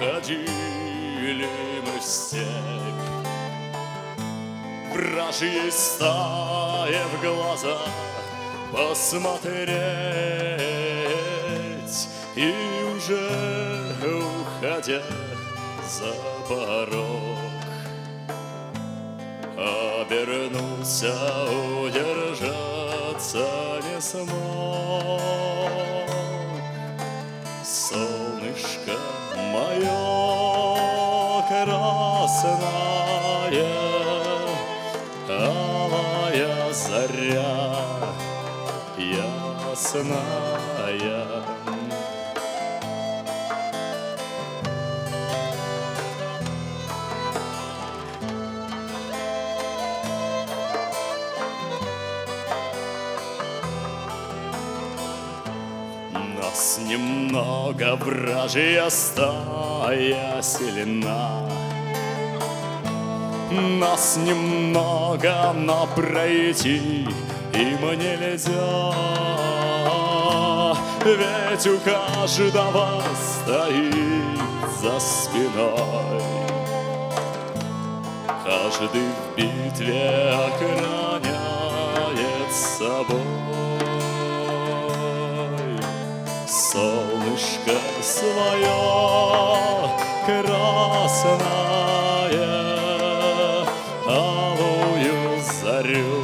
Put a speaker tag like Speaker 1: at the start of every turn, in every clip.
Speaker 1: Ходили мы в степь, вражьей стае в глаза посмотреть, и уже уходя за порог обернулся, удержаться не смог. Солнышко мое красное, алая заря ясная. Нас немного, вражья стая сильна, нас немного, но пройти им нельзя, ведь у каждого стоит за спиной, каждый в битве охраняет собой. Солнышко свое красное, алую зарю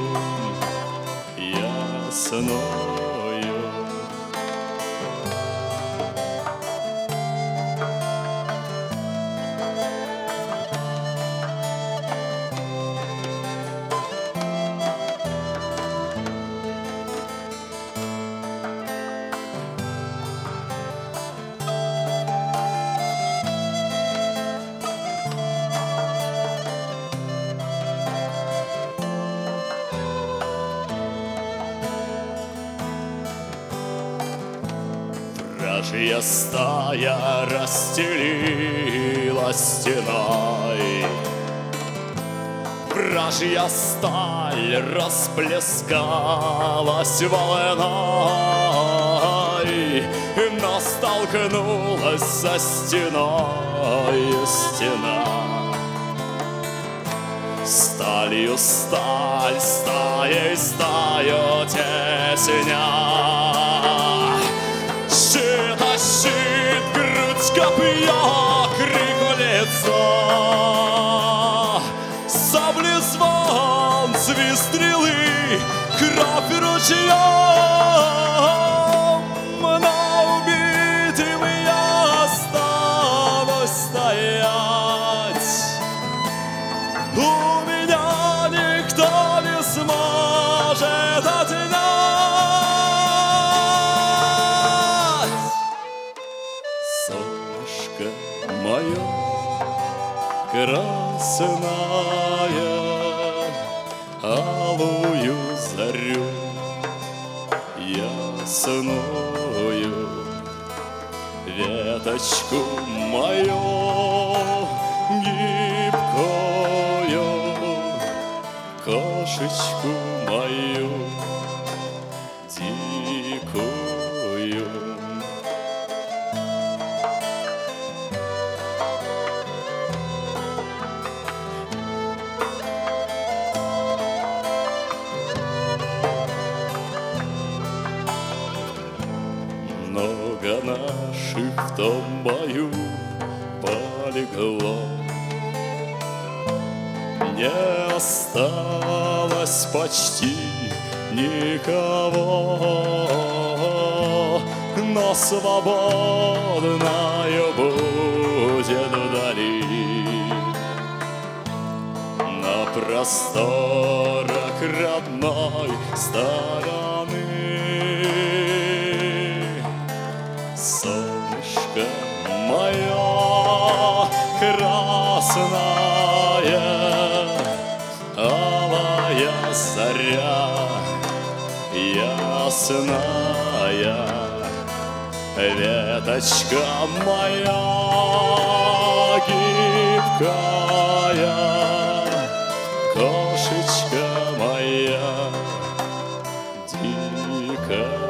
Speaker 1: ясною. Вражья стая расстелилась стеной, вражья сталь расплескалась волной, но столкнулась со стеной стена. Сталью сталь, стаей стаю тесня. Щит, а щит, грудь, копье, крик в лицо. Сабли звон, свист стрелы, кровь ручьем. Но убитым я останусь стоять. У меня никто не сможет отнять. Солнышко мое красное, алую зарю ясною, веточку мою гибкую, кошечку мою дикую. Много наших в том бою полегло, не осталось почти никого, но свободною будет вдали, на просторах родной стороны. Солнышко мое красное, алая заря ясная, веточка моя гибкая, кошечка моя дикая.